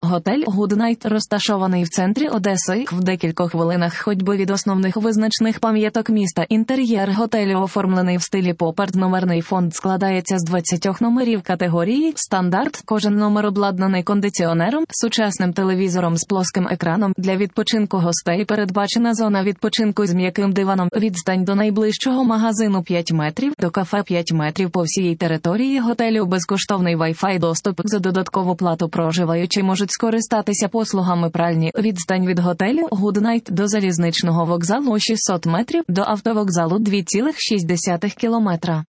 Готель Гуднайт розташований в центрі Одеси, в декількох хвилинах ходьби від основних визначних пам'яток міста. Інтер'єр готелю оформлений в стилі поп-арт. Номерний фонд складається з 20 номерів категорії «Стандарт». Кожен номер обладнаний кондиціонером, сучасним телевізором з плоским екраном. Для відпочинку гостей передбачена зона відпочинку з м'яким диваном. Відстань до найближчого магазину 5 метрів, до кафе 5 метрів. По всій території готелю безкоштовний Wi-Fi доступ. За додаткову плату проживаючі можуть скористатися послугами пральні. Відстань від готелю Гуднайт до залізничного вокзалу 600 метрів, до автовокзалу 2,6 кілометра.